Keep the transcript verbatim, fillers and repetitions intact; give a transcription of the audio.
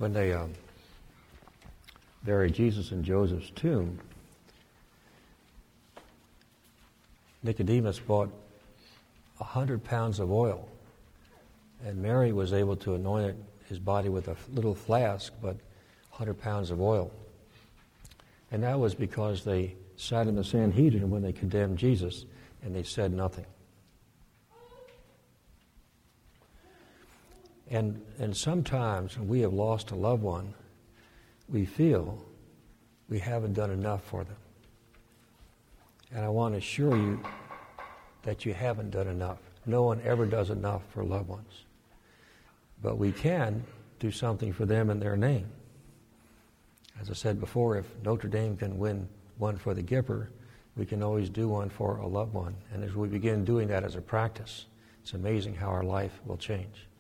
when they um, buried Jesus in Joseph's tomb, Nicodemus bought a hundred pounds of oil, and Mary was able to anoint it, his body with a little flask, but a hundred pounds of oil. And that was because they sat in the Sanhedrin when they condemned Jesus, and they said nothing. And and sometimes when we have lost a loved one, we feel we haven't done enough for them. And I want to assure you that you haven't done enough. No one ever does enough for loved ones. But we can do something for them in their name. As I said before, if Notre Dame can win one for the Gipper, we can always do one for a loved one. And as we begin doing that as a practice, it's amazing how our life will change.